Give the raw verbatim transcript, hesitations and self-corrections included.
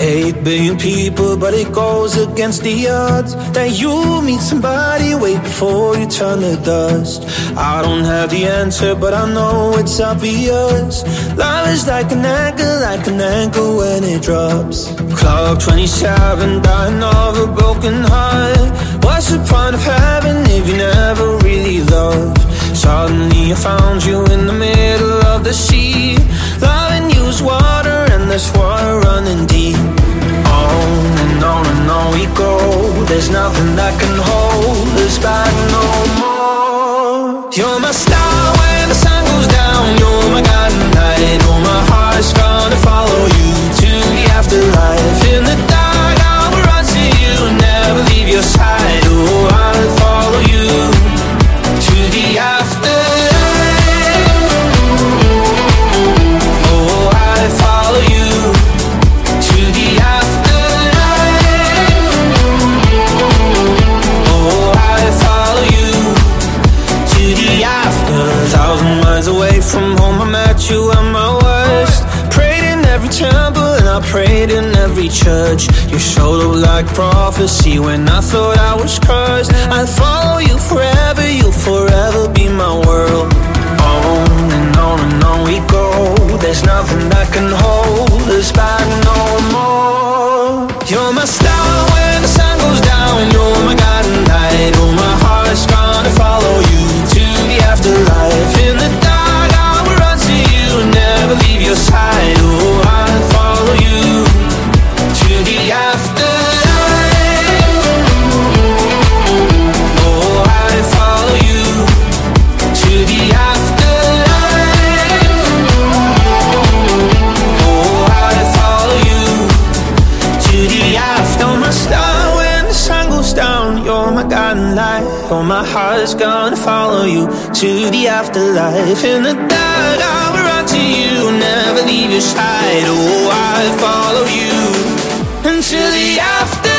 Eight billion people, but it goes against the odds that you meet somebody way before you turn to dust. I don't have the answer, but I know it's obvious. Love is like an anchor, like an anchor when it drops. Clock twenty-seven, dying of a broken heart. What's the point of having if you never really loved? Suddenly I found you in the middle of the sea. Loving you is water and there's water running deep. On and on and on we go. There's nothing that can hold us back no more. You're my star when the sun goes down. You're my guiding light. Oh, my heart's gonna follow you to the afterlife. In the dark I will run to you, never leave your side. Oh, I'll follow you to the afterlife. Oh, I'll follow you to the afterlife. Oh, I'll follow you to the after. Thousand miles away from home, I met you at my worst. Prayed in every temple and I prayed in every church. You showed up like prophecy when I thought I was cursed. I'll follow you forever, you'll forever be my world. On and on and on we go. There's nothing that can hold us back no more. You're my star when the sun goes down. You're my guiding light. Oh, my heart's gonna follow you to the afterlife. In the dark I will run to you, never leave your side. Oh, I'll follow you to the afterlife. Oh, I'll follow you to the afterlife. Oh, I'll follow you to the after. My star when the sun goes down. You're my guiding light. Oh, my heart's gonna follow you to the afterlife. In the dark I will run to you, never leave your side. Oh, I'll follow you until the after.